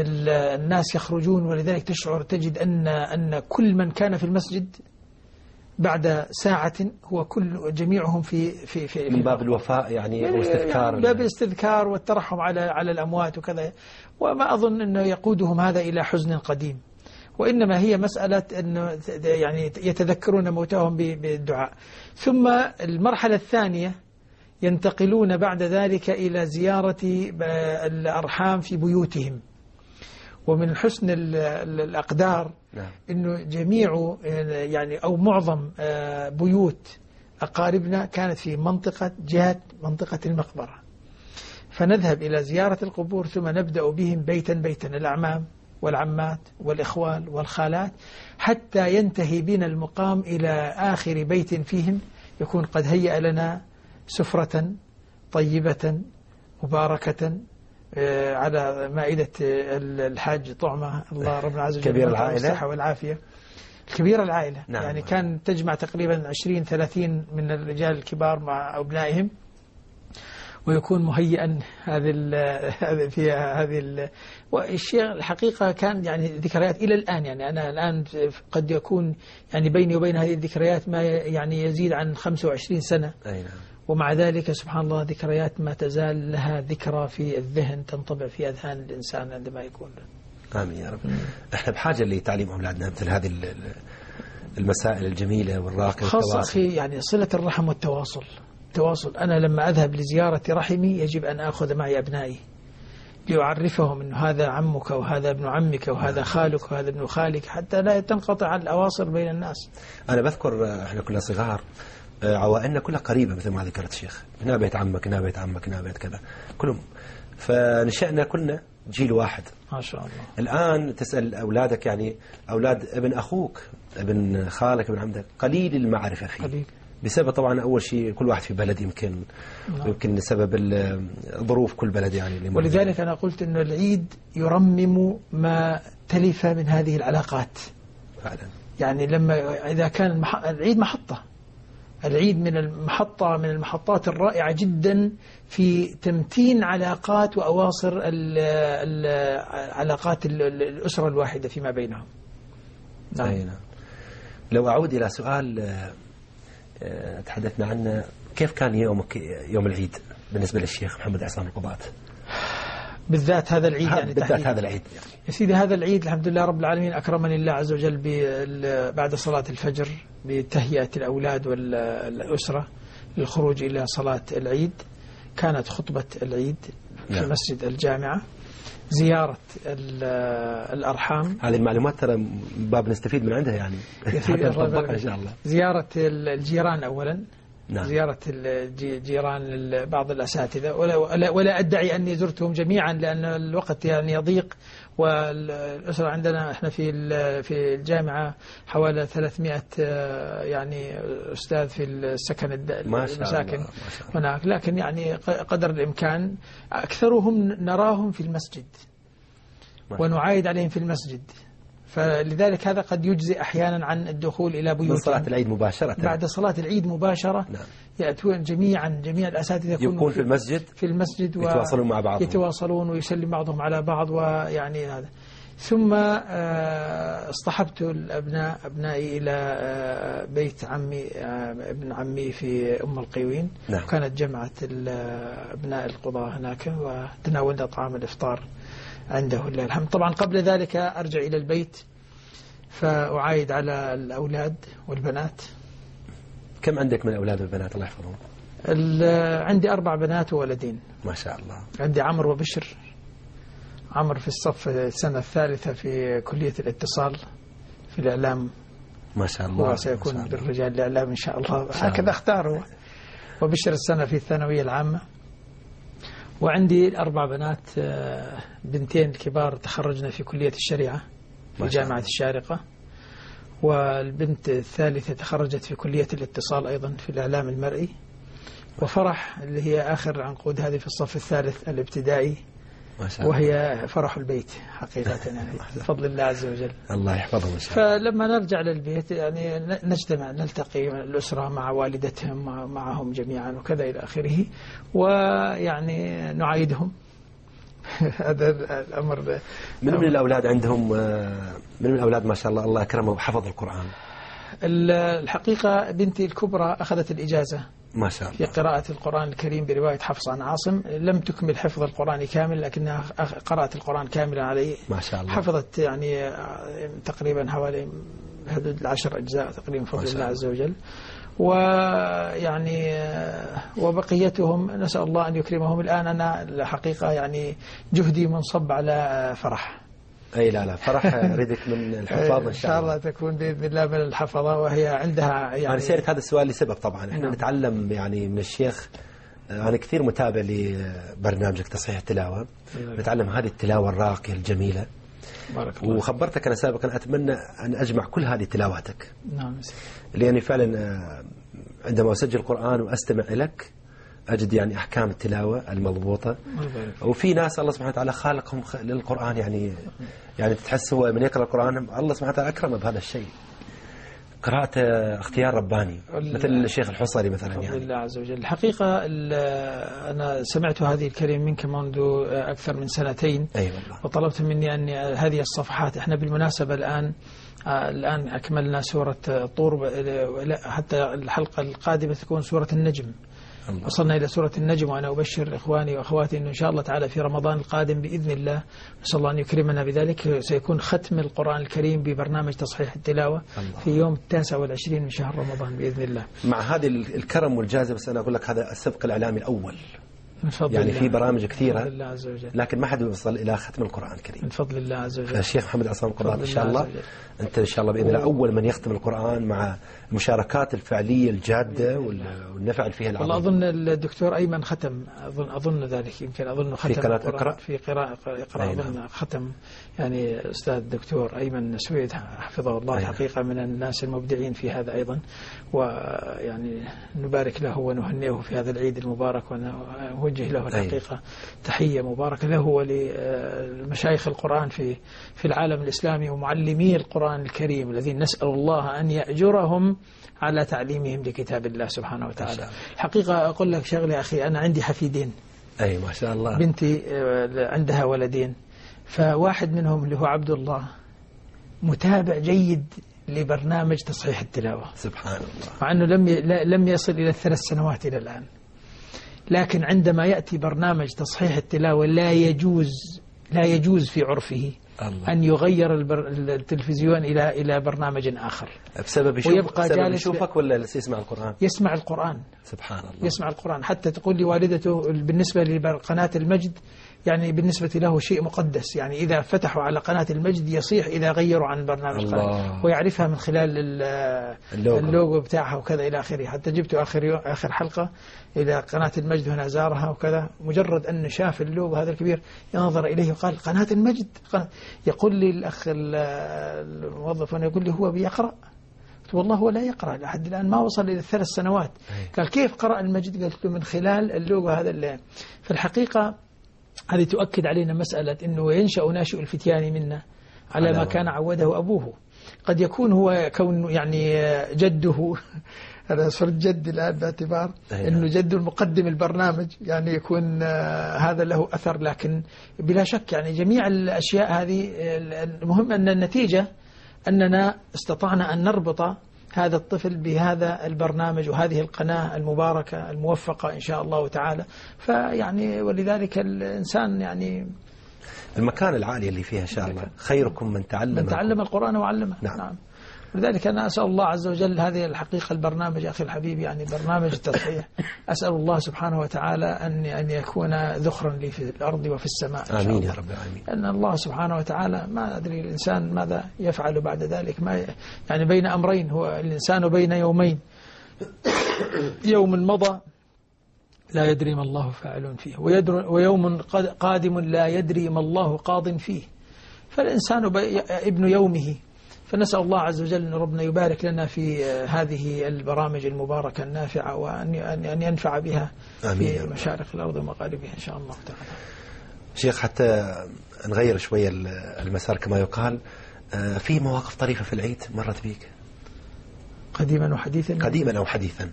الناس يخرجون، ولذلك تجد أن كل من كان في المسجد بعد ساعة هو جميعهم في من باب الوفاء يعني واستذكار، من باب الاستذكار والترحم على الأموات وكذا. وما أظن أنه يقودهم هذا إلى حزن قديم، وإنما هي مسألة أنه يعني يتذكرون موتهم بالدعاء. ثم المرحلة الثانية ينتقلون بعد ذلك إلى زيارة الأرحام في بيوتهم. ومن حسن الأقدار أنه جميع يعني أو معظم بيوت أقاربنا كانت في جهة منطقة المقبرة، فنذهب إلى زيارة القبور ثم نبدأ بهم بيتا بيتا، الأعمام والعمات والإخوال والخالات، حتى ينتهي بنا المقام إلى آخر بيت فيهم يكون قد هيأ لنا سفرة طيبة مباركة على مائدة الحاج طعمة، الله ربنا عز وجل كبير العائلة الصحة والعافية. كبير العائلة نعم. يعني كان تجمع تقريبا 20-30 من الرجال الكبار مع أبنائهم، ويكون مهيئا والشيء الحقيقة كان يعني ذكريات إلى الآن. يعني أنا الآن قد يكون يعني بيني وبين هذه الذكريات ما يعني يزيد عن 25 سنة. أي نعم. ومع ذلك سبحان الله ذكريات ما تزال لها ذكرى في الذهن تنطبع في أذهان الإنسان عندما يكون. آمين يا رب. احنا بحاجة لتعليم أولادنا مثل هذه المسائل الجميلة والراقية، خاصة أخي يعني صلة الرحم والتواصل. أنا لما أذهب لزيارة رحمي يجب أن أخذ معي أبنائي لأعرفهم أن هذا عمك وهذا ابن عمك وهذا خالك وهذا ابن خالك، حتى لا تنقطع الأواصر بين الناس. أنا بذكر إحنا كنا صغار عوائلنا كلها قريبة مثل ما ذكرت الشيخ، هنا بيت عمك هنا بيت عمك هنا بيت كذا كلهم، فنشأنا كلنا جيل واحد ما شاء الله. الآن تسأل أولادك يعني أولاد ابن أخوك ابن خالك ابن عمك قليل المعرفة فيه قليل. بسبب طبعا أول شيء كل واحد في بلد يمكن سبب ظروف كل بلد يعني. ولذلك أنا قلت إنه العيد يرمم ما تلف من هذه العلاقات فعلا. يعني لما إذا كان العيد محطة، العيد من المحطات الرائعة جدا في تمتين علاقات وأواصر علاقات الأسرة الواحدة فيما بينهم. نعم. لو أعود إلى سؤال تحدثنا عنه، كيف كان يومك يوم العيد بالنسبة للشيخ محمد عصام القضاة؟ بالذات هذا العيد يعني بالذات هذا العيد يعني. يا سيدي هذا العيد الحمد لله رب العالمين أكرمني الله عز وجل بعد صلاة الفجر بتهيئة الأولاد والأسرة للخروج إلى صلاة العيد. كانت خطبة العيد في مسجد الجامعة، زيارة الأرحام. هذه المعلومات ترى باب نستفيد من عندها يعني حتى نطبقها إن شاء الله. زيارة الجيران أولا. نعم. زيارة الجيران بعض الأساتذة، ولا أدعي أني زرتهم جميعا لأن الوقت يعني يضيق، والأسرة عندنا احنا في الجامعة حوالي 300 يعني أستاذ في السكن المساكن هناك، لكن يعني قدر الإمكان أكثرهم نراهم في المسجد ونعايد عليهم في المسجد، فلذلك هذا قد يجزي أحيانا عن الدخول إلى بيوتهم من صلاة العيد مباشرة. بعد صلاة العيد مباشرة. نعم. يأتون جميع الأساتذة يكون في المسجد يتواصلون مع بعضهم، يتواصلون ويسلم بعضهم على بعض، ويعني هذا. ثم اصطحبت أبنائي إلى بيت ابن عمي في أم القيوين. نعم. كانت جمعة أبناء القضاة هناك وتناولنا طعام الإفطار عنده لله الحمد. طبعا قبل ذلك أرجع إلى البيت فأعايد على الأولاد والبنات. كم عندك من الأولاد والبنات الله يحفظهم؟ عندي 4 بنات وولدين ما شاء الله. عندي عمرو وبشر. عمرو في الصف السنة الثالثة في كلية الاتصال في الإعلام ما شاء الله، وسيكون بالرجال الإعلام إن شاء الله، هكذا اختاره. وبشر السنة في الثانوية العامة. وعندي 4 بنات، بنتين كبار تخرجنا في كلية الشريعة في جامعة الشارقة، والبنت الثالثة تخرجت في كلية الاتصال أيضا في الإعلام المرئي، وفرح اللي هي آخر عنقود هذه في الصف الثالث الابتدائي، وهي فرح البيت حقيقة يعني بفضل الله عز وجل. الله يحفظهم إن شاء الله. فلما نرجع للبيت يعني نجتمع نلتقي الأسرة مع والدتهم معهم جميعا وكذا إلى آخره، ويعني نعايدهم. هذا الأمر. من الأولاد عندهم من الأولاد ما شاء الله الله أكرمه وحفظ القرآن؟ الحقيقة بنتي الكبرى أخذت الإجازة ما شاء الله في قراءة القرآن الكريم برواية حفص عن عاصم. لم تكمل حفظ القرآن كامل لكنها قرأت القرآن كاملا عليه. ما شاء الله. حفظت يعني تقريبا حوالي حدود 10 أجزاء تقريبا بفضل الله عز وجل. ويعني وبقيتهم نسأل الله أن يكرمهم. الآن أنا الحقيقة يعني جهدي منصب على فرح. أي لا فرح أريدك من الحفاظ إن شاء الله. تكون بإذن الله من الحفظة، وهي عندها يعني. أنا سألت هذا السؤال لسبب طبعا إحنا نتعلم يعني من الشيخ. أنا كثير متابع لبرنامجك تصحيح التلاوة، نتعلم هذه التلاوة الراقية الجميلة. بارك الله. وخبرتك أنا سابقا أتمنى أن أجمع كل هذه تلاواتك. نعم. لأني فعلا عندما أسجل القرآن وأستمع لك أجد يعني أحكام التلاوة المضبوطة. وفي ناس الله سبحانه وتعالى خالقهم للقرآن، يعني تحس هو من يقرأ القرآن الله سبحانه وتعالى أكرمه بهذا الشيء. قراءة اختيار رباني مثل الشيخ الحصري مثلا يعني. الله عز وجل. الحقيقة أنا سمعت هذه الكلمة منك منذ أكثر من 2 سنين. أي والله. وطلبت مني أن هذه الصفحات، إحنا بالمناسبة الآن أكملنا سورة طور، حتى الحلقة القادمة تكون سورة النجم. الله. وصلنا إلى سورة النجم، وأنا أبشر إخواني وأخواتي أنه إن شاء الله تعالى في رمضان القادم بإذن الله نسأل الله أن يكرمنا بذلك سيكون ختم القرآن الكريم ببرنامج تصحيح التلاوة. الله. في يوم 29 من شهر رمضان بإذن الله. مع هذه الكرم والجازة، بس أنا أقول لك هذا السبق الإعلامي الأول. من فضل يعني الله. في برامج كثيرة الله عز وجل. لكن ما حد يوصل إلى ختم القرآن الكريم. من فضل الله عز وجل. الشيخ محمد عصام القرآن إن شاء الله أنت إن شاء الله بإذن الله أول من يختم القرآن مع المشاركات الفعلية الجادة والنفع فيها العظيم. والله أظن الدكتور أيمن ختم، أظن ذلك، يمكن أظن ختم في قناة اقرأ. في قراءة أظن ختم يعني أستاذ الدكتور أيمن سويد حفظه الله. الحقيقة من الناس المبدعين في هذا أيضا، ويعني نبارك له ونهنئه في هذا العيد المبارك، ونوجه له الحقيقة تحية مباركة له ولمشايخ القرآن في العالم الإسلامي ومعلمي القرآن الكريم الذين نسأل الله أن يأجرهم على تعليمهم لكتاب الله سبحانه وتعالى. حقيقة أقول لك شغلة أخي، أنا عندي حفيدين. أي ما شاء الله. بنتي عندها ولدين، فواحد منهم اللي هو عبد الله متابع جيد لبرنامج تصحيح التلاوة سبحان الله، مع أنه لم يصل إلى 3 سنوات إلى الآن، لكن عندما يأتي برنامج تصحيح التلاوة لا يجوز في عرفه الله أن يغير التلفزيون إلى برنامج آخر. بسبب يشوفك ولا يسمع القرآن؟ يسمع القرآن. سبحان الله. يسمع القرآن، حتى تقول لي والدته بالنسبة لقناة المجد يعني بالنسبة له شيء مقدس، يعني إذا فتحوا على قناة المجد يصيح إذا غيروا عن برنامج القناة، ويعرفها من خلال اللوجو بتاعها وكذا إلى آخره. حتى جبته آخر حلقة إلى قناة المجد هنا زارها وكذا، مجرد أن شاف اللوجو هذا الكبير ينظر إليه وقال قناة المجد. يقول لي الأخ الموظف هنا يقول لي هو بيقرأ؟ والله هو لا يقرأ لحد الآن، ما وصل إلى 3 سنوات. قال كيف قرأ المجد؟ قلت له من خلال اللوجو هذا. في الحقيقة هذه تؤكد علينا مسألة أنه ينشأ ناشئ الفتيان منا على ما كان عوده أبوه. قد يكون هو كون يعني جده أنا صرت جد الآن باعتبار أنه جد المقدم البرنامج، يعني يكون هذا له أثر، لكن بلا شك يعني جميع الأشياء هذه المهم أن النتيجة أننا استطعنا أن نربط هذا الطفل بهذا البرنامج وهذه القناة المباركة الموفقة إن شاء الله تعالى. فيعني ولذلك الإنسان يعني المكان العالي اللي فيها إن شاء الله خيركم من تعلم القرآن وعلمه. نعم. لذلك أنا أسأل الله عز وجل هذه الحقيقة البرنامج أخي الحبيب يعني برنامج التصحيح أسأل الله سبحانه وتعالى أن يكون ذخرا لي في الأرض وفي السماء. آمين يا رب العالمين. أن الله سبحانه وتعالى ما أدري الإنسان ماذا يفعل بعد ذلك، ما يعني بين أمرين، هو الإنسان بين يومين، يوم مضى لا يدري ما الله فاعل فيه، ويوم قادم لا يدري ما الله قاض فيه، فالإنسان ابن يومه. فنسأل الله عز وجل أن ربنا يبارك لنا في هذه البرامج المباركة النافعة، وأن ينفع بها في مشارق الأرض ومغاربها إن شاء الله تعالى. شيخ حتى نغير شوية المسار كما يقال، في مواقف طريفة في العيد مرت بيك قديما وحديثا؟ قديما أو حديثا.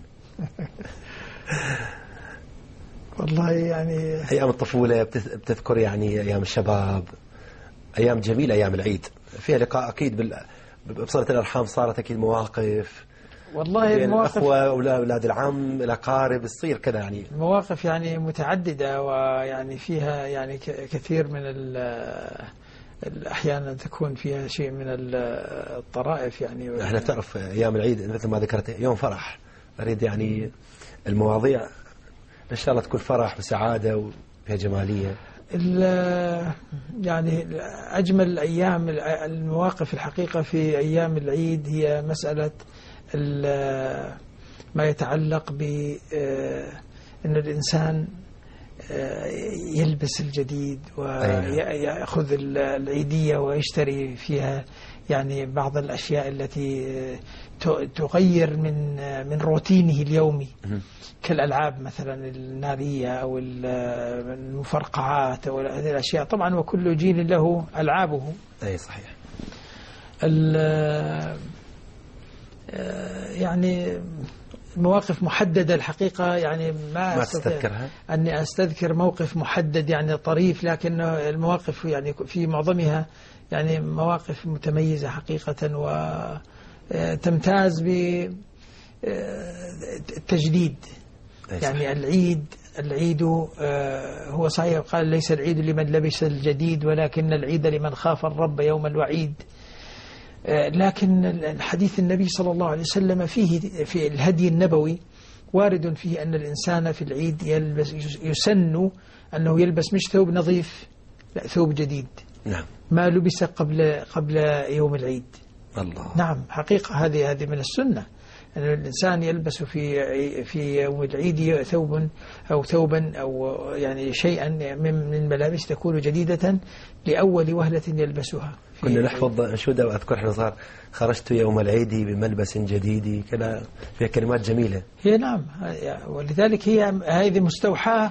والله يعني أيام الطفولة بتذكر يعني أيام الشباب، أيام جميلة، أيام العيد فيها لقاء أكيد بصلة الأرحام صارت أكيد مواقف، والله المواقف الأخوة أولاد العم الأقارب تصير كذا يعني مواقف يعني متعددة، ويعني فيها يعني كثير من أحيانا تكون فيها شيء من الطرائف يعني. احنا بتعرف أيام العيد مثل ما ذكرت يوم فرح، أريد يعني المواضيع إن شاء الله تكون فرح وسعادة وفيها جمالية. يعني أجمل أيام المواقف الحقيقة في أيام العيد هي مسألة ما يتعلق بأن الإنسان يلبس الجديد ويأخذ العيدية ويشتري فيها يعني بعض الأشياء التي تغير من روتينه اليومي، كالألعاب مثلا النارية أو المفرقعات أو هذه الأشياء. طبعا وكل جيل له ألعابه. أي صحيح. يعني مواقف محددة الحقيقة يعني ما أستذكرها أني أستذكر موقف محدد يعني طريف، لكن المواقف يعني في معظمها يعني مواقف متميزة حقيقة، وتمتاز بالتجديد. يعني العيد هو صحيح قال ليس العيد لمن لبس الجديد ولكن العيد لمن خاف الرب يوم الوعيد. لكن الحديث النبي صلى الله عليه وسلم في الهدي النبوي وارد فيه أن الإنسان في العيد يسن أنه يلبس مش ثوب نظيف، لا ثوب جديد. نعم. ما لبس قبل يوم العيد. الله. نعم حقيقة هذه من السنة أن الإنسان يلبس في يوم العيد ثوبا أو يعني شيئا من ملابس تكون جديدة لأول وهلة يلبسها. كنا نحفظ أنشودة وأذكر احنا صغار: خرجت يوم العيد بملبس جديد، كذا فيها كلمات جميلة. هي نعم، ولذلك هذه مستوحاة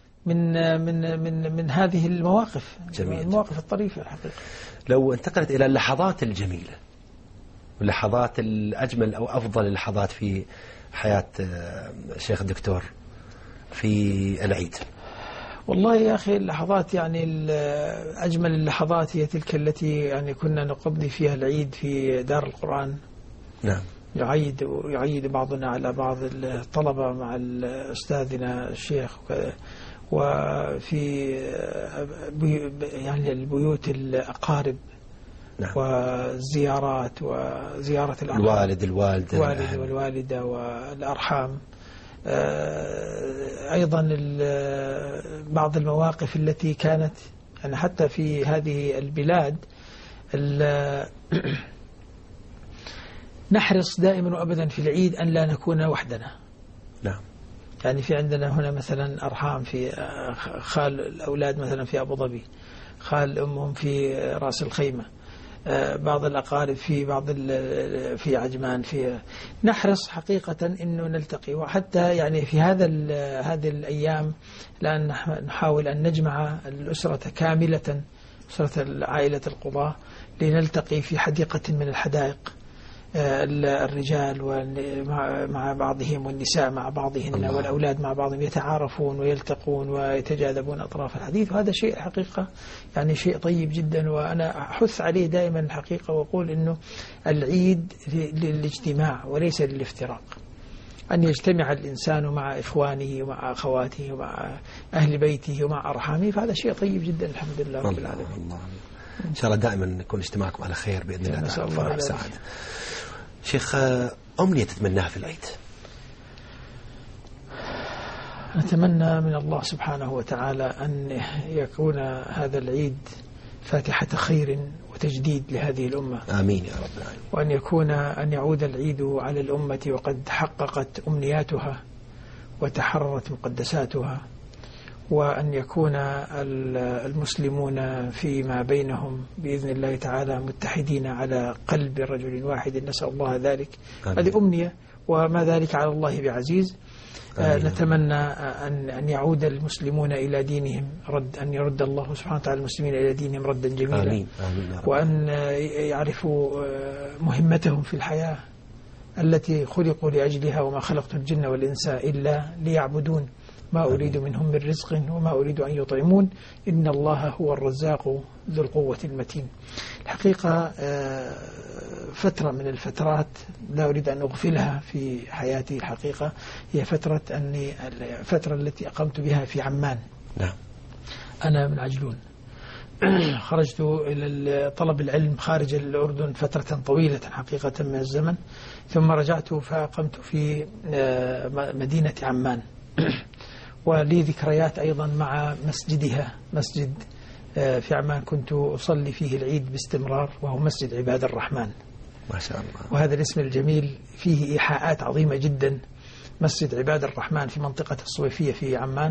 من هذه المواقف. جميل. المواقف الطريفة الحقيقة. لو انتقلت إلى اللحظات الجميلة واللحظات الأجمل أو أفضل اللحظات في حياة الشيخ الدكتور في العيد. والله يا أخي اللحظات يعني أجمل اللحظات هي تلك التي يعني كنا نقضي فيها العيد في دار القرآن. نعم. يعيد بعضنا على بعض الطلبة مع أستاذنا الشيخ، وفي يعني البيوت الأقارب. نعم. والزيارات وزيارة الوالد والوالدة والأرحام. أيضا بعض المواقف التي كانت يعني حتى في هذه البلاد نحرص دائما وأبدا في العيد أن لا نكون وحدنا. نعم. يعني في عندنا هنا مثلا أرحام في خال الأولاد مثلا في أبو ظبي، خال أمهم في رأس الخيمة، بعض الأقارب في عجمان. نحرص حقيقة إنه نلتقي، وحتى يعني في هذه الأيام لأن نحاول أن نجمع الأسرة كاملة، أسرة عائلة القضاة، لنلتقي في حديقة من الحدائق، الرجال مع بعضهم والنساء مع بعضهن والأولاد مع بعضهم، يتعارفون ويلتقون ويتجاذبون أطراف الحديث. وهذا شيء حقيقة يعني شيء طيب جدا، وأنا أحث عليه دائما الحقيقة، وأقول إنه العيد للاجتماع وليس للافتراق. أن يجتمع الإنسان مع إخوانه ومع أخواته ومع أهل بيته ومع أرحامه، فهذا شيء طيب جدا الحمد لله رب العالمين. الله. إن شاء الله دائما نكون اجتماعكم على خير بإذن الله تعالى، فرح وسعادة. شيخ، أمنية تتمناها في العيد؟ نتمنى من الله سبحانه وتعالى أن يكون هذا العيد فاتحة خير وتجديد لهذه الأمة. آمين يا رب العالمين. أن يعود العيد على الأمة وقد حققت أمنياتها وتحررت مقدساتها، وأن يكون المسلمون فيما بينهم بإذن الله تعالى متحدين على قلب رجل واحد، نسأل الله ذلك. هذه أمنية، وما ذلك على الله بعزيز. نتمنى أن يعود المسلمون إلى دينهم أن يرد الله سبحانه وتعالى المسلمين إلى دينهم ردا جميلا. آمين. وأن يعرفوا مهمتهم في الحياة التي خلقوا لأجلها، وما خلقت الجن والإنس إلا ليعبدون. ما أريد منهم من رزق وما أريد أن يطعمون إن الله هو الرزاق ذو القوة المتين. الحقيقة فترة من الفترات لا أريد أن أغفلها في حياتي الحقيقة، هي الفترة التي أقمت بها في عمان. نعم. أنا من عجلون، خرجت إلى طلب العلم خارج الأردن فترة طويلة حقيقة من الزمن، ثم رجعت فأقمت في مدينة عمان ولي ذكريات أيضا مع مسجدها، مسجد في عمان كنت أصلي فيه العيد باستمرار، وهو مسجد عباد الرحمن ما شاء الله. وهذا الاسم الجميل فيه إيحاءات عظيمة جدا. مسجد عباد الرحمن في منطقة الصويفية في عمان،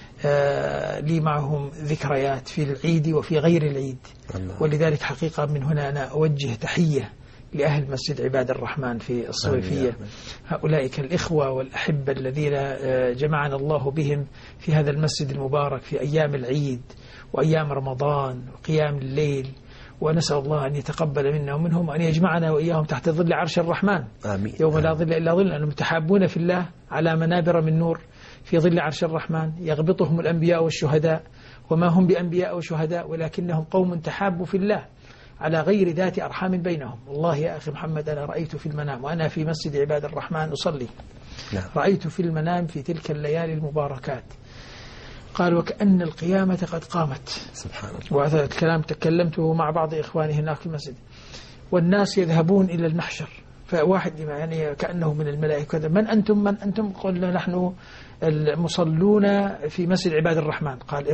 لي معهم ذكريات في العيد وفي غير العيد الله. ولذلك حقيقة من هنا أنا أوجه تحية لأهل مسجد عباد الرحمن في الصويفية، هؤلاء الإخوة والأحبة الذين جمعنا الله بهم في هذا المسجد المبارك في أيام العيد وأيام رمضان وقيام الليل، ونسأل الله أن يتقبل منا ومنهم، أن يجمعنا وإياهم تحت ظل عرش الرحمن آمين. يوم لا ظل إلا ظل، أنهم متحابون في الله على منابر من نور في ظل عرش الرحمن، يغبطهم الأنبياء والشهداء وما هم بأنبياء وشهداء ولكنهم قوم تحابوا في الله على غير ذات أرحام بينهم. والله يا أخي محمد أنا رأيت في المنام وأنا في مسجد عباد الرحمن أصلي، رأيت في المنام في تلك الليالي المباركات، قال وكأن القيامة قد قامت. سبحان الله. وهذا الكلام تكلمته مع بعض إخواني هناك في المسجد، والناس يذهبون إلى المحشر، فواحد يعني كأنه من الملائكة، من أنتم؟ من أنتم؟ قلنا نحن المصلون في مسجد عباد الرحمن. قال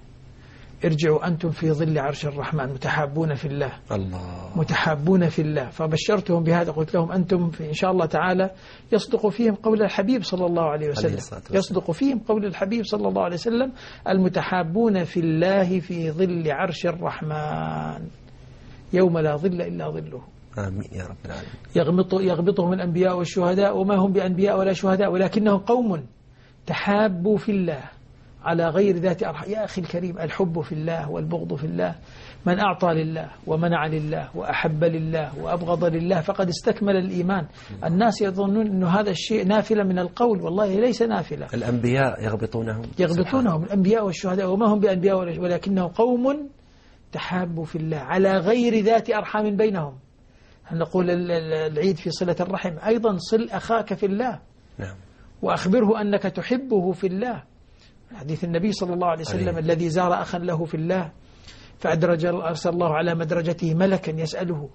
ارجعوا أنتم في ظل عرش الرحمن متحابون في الله. الله. متحابون في الله. فبشرتهم بهذا، قلت لهم أنتم إن شاء الله تعالى يصدق فيهم قول الحبيب صلى الله عليه وسلم، يصدق فيهم قول الحبيب صلى الله عليه وسلم المتحابون في الله في ظل عرش الرحمن يوم لا ظل إلا ظله. آمين يا رب العالمين. يغبطهم الأنبياء والشهداء وما هم بأنبياء ولا شهداء ولكنهم قوم تحابوا في الله على غير ذات أرحام. يا أخي الكريم، الحب في الله والبغض في الله، من أعطى لله ومنع لله وأحب لله وأبغض لله فقد استكمل الإيمان. الناس يظنون أن هذا الشيء نافلة من القول، والله ليس نافلة. الأنبياء يغبطونهم الأنبياء والشهداء وما هم بأنبياء ولكنهم قوم تحابوا في الله على غير ذات أرحام بينهم. نقول العيد في صلة الرحم، أيضا صل أخاك في الله. نعم. وأخبره أنك تحبه في الله. حديث النبي صلى الله عليه وسلم الذي زار أخا له في الله أرسل الله على مدرجته ملكا يسأله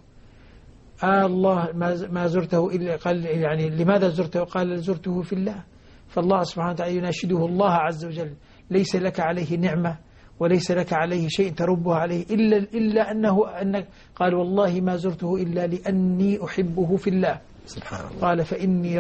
الله ما زرته إلا، قال يعني لماذا زرته؟ قال زرته في الله. فالله سبحانه وتعالى يناشده الله عز وجل ليس لك عليه نعمة وليس لك عليه شيء تربه عليه إلا أنك قال والله ما زرته إلا لأني أحبه في الله. سبحان الله. قال فإني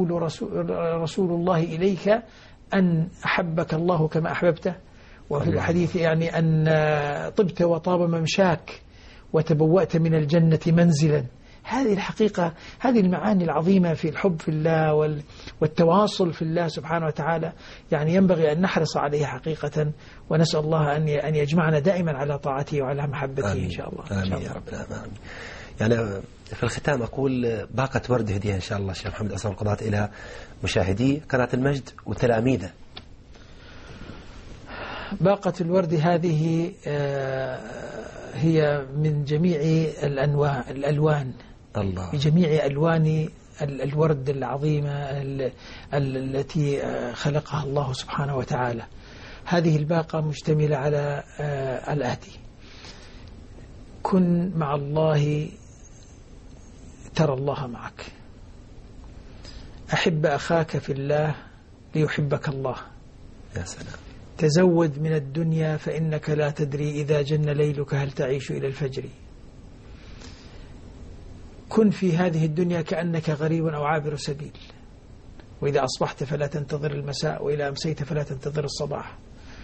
رسول الله إليك أن أحبك الله كما أحببته. وفي الحديث يعني أن طبت وطاب ممشاك وتبوأت من الجنة منزلا. هذه الحقيقة، هذه المعاني العظيمة في الحب في الله والتواصل في الله سبحانه وتعالى، يعني ينبغي أن نحرص عليه حقيقة، ونسأل الله أن يجمعنا دائما على طاعته وعلى محبته. آمين. إن شاء الله. آمين يا رب العالمين. يعني في الختام أقول باقة ورد هدية إن شاء الله الشيخ محمد أسامة القضاة إلى مشاهدي قناة المجد وتلاميذه. باقة الورد هذه هي من جميع الألوان الله. بجميع ألوان الورد العظيمة التي خلقها الله سبحانه وتعالى. هذه الباقة مشتملة على الآتي: كن مع الله ترى الله معك، أحب أخاك في الله ليحبك الله، يا سلام، تزود من الدنيا فإنك لا تدري إذا جن ليلك هل تعيش إلى الفجر، كن في هذه الدنيا كأنك غريب أو عابر سبيل، وإذا أصبحت فلا تنتظر المساء وإذا أمسيت فلا تنتظر الصباح،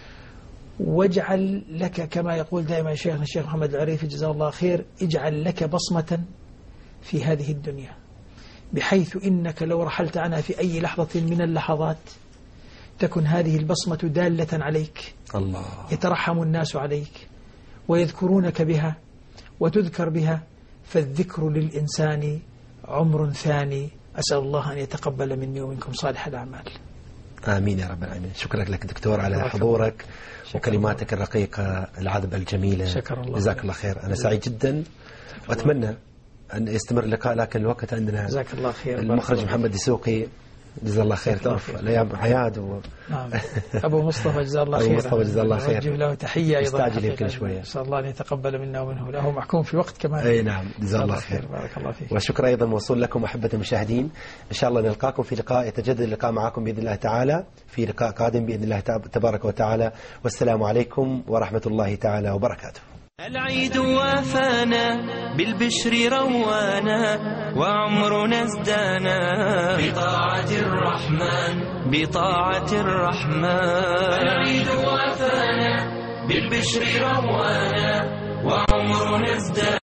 واجعل لك كما يقول دائما شيخنا الشيخ محمد العريفي جزاه الله خير، اجعل لك بصمة في هذه الدنيا بحيث إنك لو رحلت عنها في أي لحظة من اللحظات تكن هذه البصمة دالة عليك، الله، يترحم الناس عليك ويذكرونك بها وتذكر بها، فالذكر للإنسان عمر ثاني. أسأل الله أن يتقبل مني ومنكم صالح الأعمال. آمين يا رب العالمين. شكرا لك دكتور على حضورك وكلماتك الرقيقة العذبة الجميلة. شكر الله. جزاك الله خير. أنا سعيد جدا وأتمنى أن يستمر اللقاء، لكن الوقت عندنا. جزاك الله خير. المخرج محمد دسوقي جزاه الله خير، توفى الأيام عياد نعم. أبو مصطفى جزاه الله خير. أبو مصطفى جزاه الله خير. نوجه له تحية أيضا. استعجل يمكن شوية. إن شاء الله أن يتقبل منا ومنه، له محكوم في وقت كمان. أي نعم جزاه الله خير. بارك الله فيك. والشكر أيضا موصول لكم أحبة المشاهدين. إن شاء الله نلقاكم في لقاء، يتجدد اللقاء معكم بإذن الله تعالى في لقاء قادم بإذن الله تبارك وتعالى. والسلام عليكم ورحمة الله تعالى وبركاته. العيد وافانا بالبشر روانا وعمرنا ازدانا بطاعة الرحمن بطاعة الرحمن. العيد وافانا بالبشر روانا وعمرنا ازدانا